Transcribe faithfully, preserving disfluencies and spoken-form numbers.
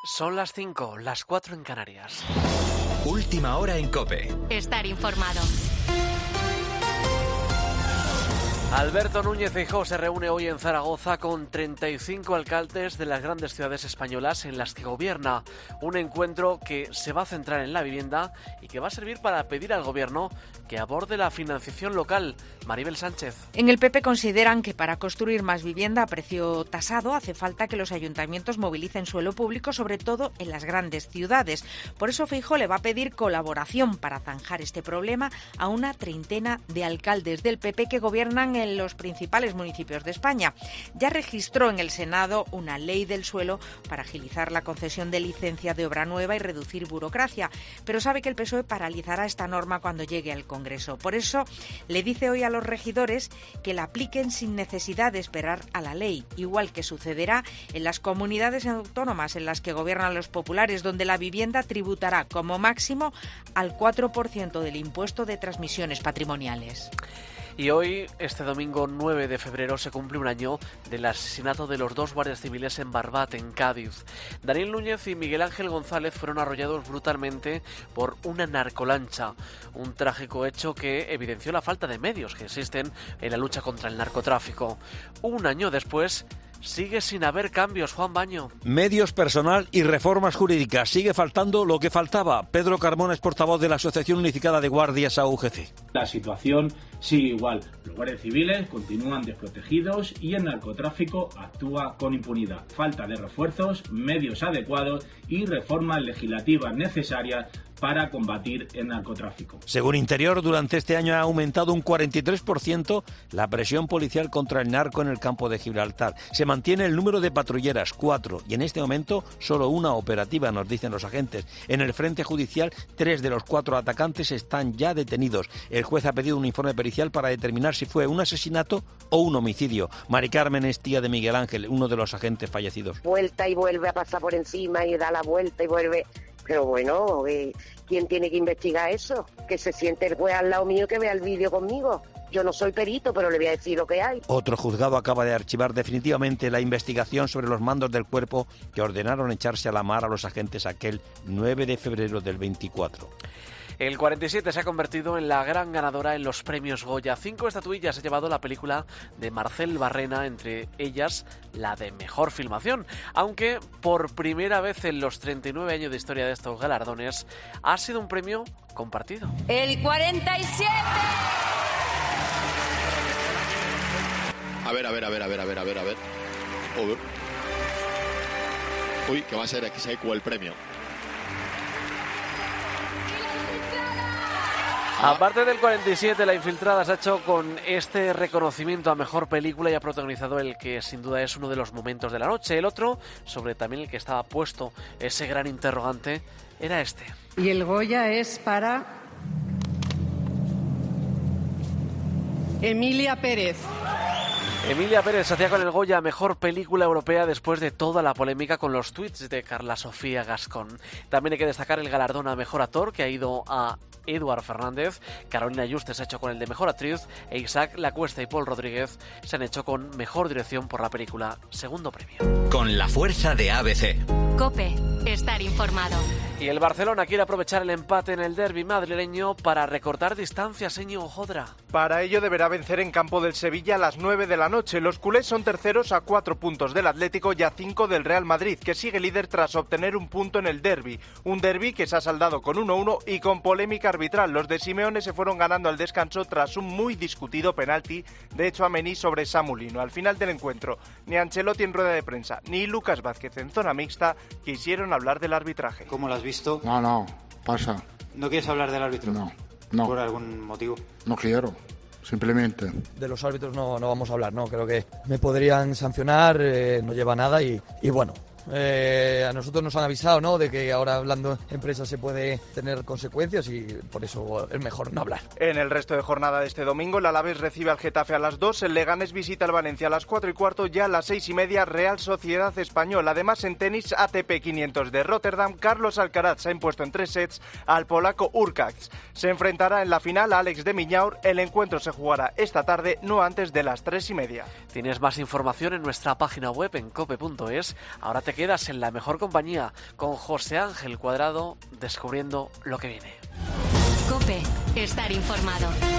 Son las cinco, las cuatro en Canarias. Última hora en COPE. Estar informado. Alberto Núñez Feijóo se reúne hoy en Zaragoza con treinta y cinco alcaldes de las grandes ciudades españolas en las que gobierna. Un encuentro que se va a centrar en la vivienda y que va a servir para pedir al gobierno que aborde la financiación local. Maribel Sánchez. En el P P consideran que para construir más vivienda a precio tasado hace falta que los ayuntamientos movilicen suelo público, sobre todo en las grandes ciudades. Por eso Feijóo le va a pedir colaboración para zanjar este problema a una treintena de alcaldes del P P que gobiernan en los principales municipios de España. Ya registró en el Senado una ley del suelo para agilizar la concesión de licencia de obra nueva y reducir burocracia, pero sabe que el P S O E paralizará esta norma cuando llegue al Congreso. Por eso le dice hoy a los regidores que la apliquen sin necesidad de esperar a la ley, igual que sucederá en las comunidades autónomas en las que gobiernan los populares, donde la vivienda tributará como máximo al cuatro por ciento del impuesto de transmisiones patrimoniales. Y hoy, este domingo nueve de febrero, se cumple un año del asesinato de los dos guardias civiles en Barbate, en Cádiz. Daniel Núñez y Miguel Ángel González fueron arrollados brutalmente por una narcolancha. Un trágico hecho que evidenció la falta de medios que existen en la lucha contra el narcotráfico. Un año después, sigue sin haber cambios, Juan Baño. Medios, personal y reformas jurídicas. Sigue faltando lo que faltaba. Pedro Carmona es portavoz de la Asociación Unificada de Guardias, A U G C. La situación sigue igual. Los guardias civiles continúan desprotegidos y el narcotráfico actúa con impunidad. Falta de refuerzos, medios adecuados y reformas legislativas necesarias para combatir el narcotráfico. Según Interior, durante este año ha aumentado un cuarenta y tres por ciento la presión policial contra el narco en el campo de Gibraltar. Se mantiene el número de patrulleras, cuatro, y en este momento solo una operativa, nos dicen los agentes. En el frente judicial, tres de los cuatro atacantes están ya detenidos. El juez ha pedido un informe pericial para determinar si fue un asesinato o un homicidio. Mari Carmen es tía de Miguel Ángel, uno de los agentes fallecidos. Vuelta y vuelve a pasar por encima y da la vuelta y vuelve... Pero bueno, eh, ¿quién tiene que investigar eso? Que se siente el juez al lado mío y que vea el vídeo conmigo. Yo no soy perito, pero le voy a decir lo que hay. Otro juzgado acaba de archivar definitivamente la investigación sobre los mandos del cuerpo que ordenaron echarse a la mar a los agentes aquel nueve de febrero del veinticuatro. El cuarenta y siete se ha convertido en la gran ganadora en los premios Goya. Cinco estatuillas ha llevado la película de Marcel Barrena, entre ellas la de mejor filmación. Aunque por primera vez en los treinta y nueve años de historia de estos galardones ha sido un premio compartido. El cuarenta y siete. A ver, a ver, a ver, a ver, a ver, a ver, a ver. Uy, Uy que va a ser X I Q el premio. Aparte del cuarenta y siete, La Infiltrada se ha hecho con este reconocimiento a mejor película y ha protagonizado el que sin duda es uno de los momentos de la noche. El otro, sobre también el que estaba puesto ese gran interrogante, era este. Y el Goya es para Emilia Pérez. Emilia Pérez se hacía con el Goya a Mejor Película Europea después de toda la polémica con los tuits de Carla Sofía Gascón. También hay que destacar el galardón a Mejor Actor, que ha ido a Eduard Fernández. Carolina Juste se ha hecho con el de Mejor Actriz e Isaac Lacuesta y Paul Rodríguez se han hecho con Mejor Dirección por la película Segundo Premio. Con la fuerza de A B C. COPE. Estar informado. Y el Barcelona quiere aprovechar el empate en el derbi madrileño para recortar distancias, Íñigo Jodra. Para ello deberá vencer en campo del Sevilla a las nueve de la noche. Los culés son terceros a cuatro puntos del Atlético y a cinco del Real Madrid, que sigue líder tras obtener un punto en el derbi. Un derbi que se ha saldado con uno uno y con polémica arbitral. Los de Simeone se fueron ganando al descanso tras un muy discutido penalti de Tchouaméni sobre Samulino. Al final del encuentro, ni Ancelotti en rueda de prensa ni Lucas Vázquez en zona mixta quisieron hablar del arbitraje. ¿Cómo lo has visto? No, no, pasa. ¿No quieres hablar del árbitro? No, no. ¿Por algún motivo? No quiero, simplemente. De los árbitros no, no vamos a hablar, no, creo que me podrían sancionar, eh, no lleva nada y, y bueno... Eh, a nosotros nos han avisado, ¿no?, de que ahora hablando en empresa se puede tener consecuencias y por eso es mejor no hablar. En el resto de jornada de este domingo, el Alavés recibe al Getafe a las dos, el Leganés visita al Valencia a las cuatro y cuarto, ya a las seis y media Real Sociedad Español. Además, en tenis, A T P quinientos de Rotterdam, Carlos Alcaraz se ha impuesto en tres sets al polaco Urkacz. Se enfrentará en la final a Alex de Miñaur. El encuentro se jugará esta tarde, no antes de las tres y media. Tienes más información en nuestra página web en cope punto es. Ahora te quedas en la mejor compañía con José Ángel Cuadrado descubriendo lo que viene. COPE. Estar informado.